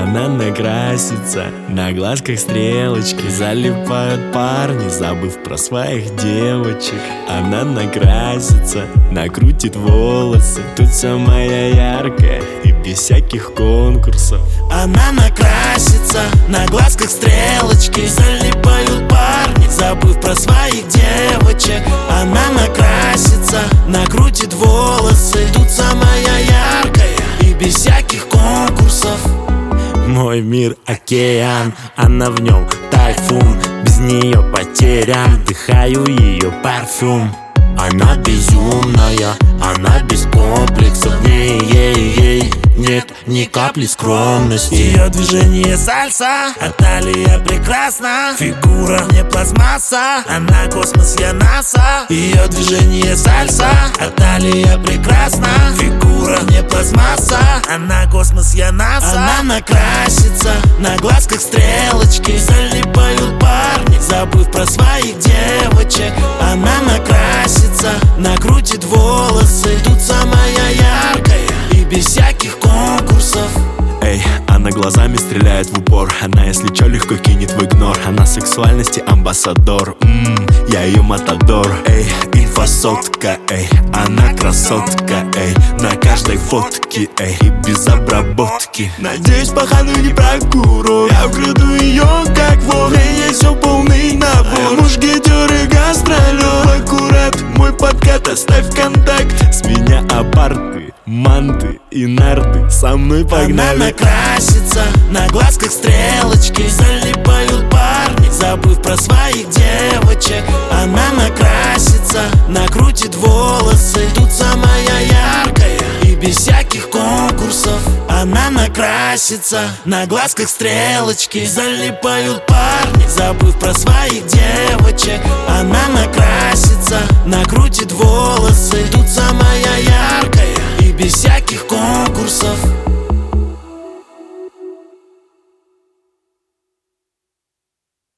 Она накрасится, на глазках стрелочки. Залипают парни, забыв про своих девочек. Она накрасится, накрутит волосы. Тут самая яркая и без всяких конкурсов. Она накрасится, на глазках стрелочки. Залипают парни, забыв про своих девочек. Она накрасится, накрутит волосы. Тут самая яркая и без всяких конкурсов. Мой мир океан, она в нем тайфун. Без нее потерян, вдыхаю ее парфюм. Она безумная, она без комплексов. В ней ей нет ни капли скромности. Ее движение сальса, а талия прекрасна. Фигура не пластмасса, она космос, я НАСА. Ее движение сальса, а талия прекрасна. Фигура не пластмасса, она космос, я НАСА. Она накрасится, на глазках стрелочки. Залипают парни, забыв про своих девочек. Она накрасится, накрутит волосы. Тут самая яркая и без всяких конкурсов. Эй, она глазами стреляет в упор. Она, если чё, легко кинет в игнор. Она сексуальности амбассадор. Я ее матадор. Эй, инфосотка, эй, она красотка, эй, на каждой фотке, эй, и без обработки. Надеюсь, пахану не прокурор. Я украду ее как вор. В ней есть все полный набор. Мушкетер и гастролер. Аккурат, мой подкат, оставь контакт. С меня апарты, манты и нарты. Со мной погнали. Она накрасится, на глазках стрелочки. Залипают парни, забыв про своих девочек. Она накрасится, накрутит волосы. Тут самая яркая и без всяких конкурсов. Она накрасится, на глазках стрелочки. Залипают парни, забыв про своих девочек. Она накрасится, накрутит волосы. Тут самая яркая и без всяких конкурсов.